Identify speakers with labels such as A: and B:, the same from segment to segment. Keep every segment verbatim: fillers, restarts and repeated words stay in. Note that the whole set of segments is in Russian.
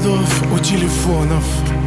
A: проводов у телефонов,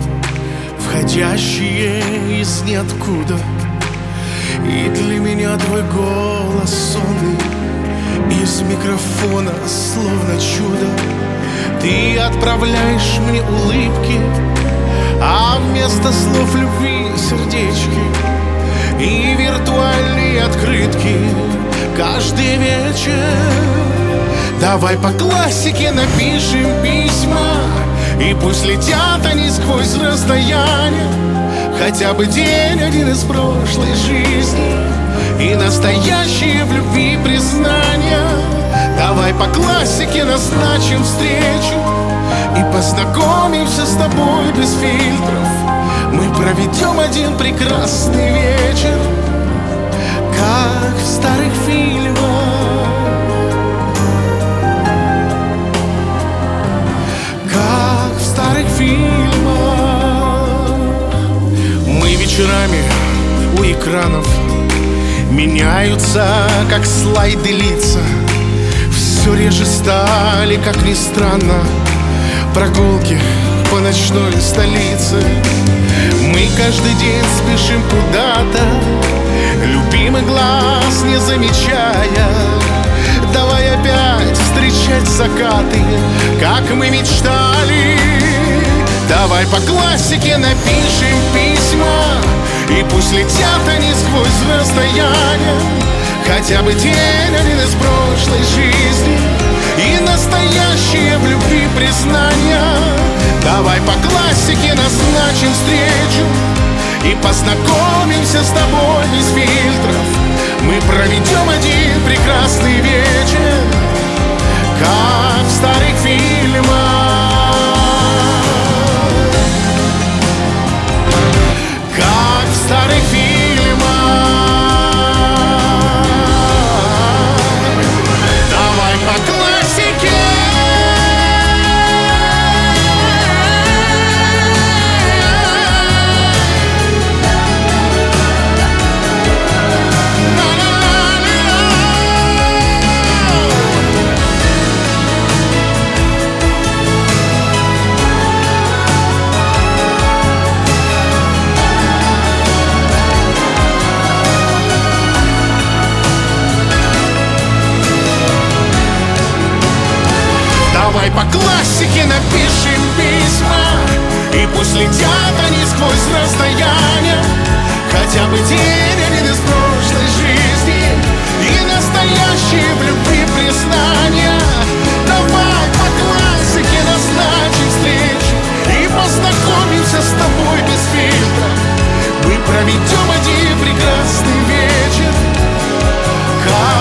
A: входящие из ниоткуда. И для меня твой голос сонный из микрофона, словно чудо. Ты отправляешь мне улыбки, а вместо слов любви сердечки и виртуальные открытки каждый вечер. Давай по классике напишем письма, и пусть летят они сквозь расстояние. Хотя бы день один из прошлой жизни и настоящие в любви признания. Давай по классике назначим встречу и познакомимся с тобой без фильтров. Мы проведем один прекрасный вечер, как в старых фильмах. Как в старых фильмах. Мы вечерами у экранов меняются, как слайды лица. Все реже стали, как ни странно, прогулки по ночной столице. Мы каждый день спешим куда-то, любимый глаз не замечая. Давай опять встречать закаты, как мы мечтали. Давай по классике напишем письма, и пусть летят они сквозь расстояние. Хотя бы день один из прошлой жизни и настоящие в любви признания. Давай по классике назначим встречу и познакомимся с тобой без фильтров. Мы проведем один прекрасный вечер, как в старых фильмах. Как в старых фильмах. Давай по классике. Давай по классике напишем письма, и пусть летят они сквозь расстояние. Хотя бы день один из прошлой жизни и настоящие в любви признания. Давай по классике назначим встречу и познакомимся с тобой без фильтра. Мы проведем один прекрасный вечер, как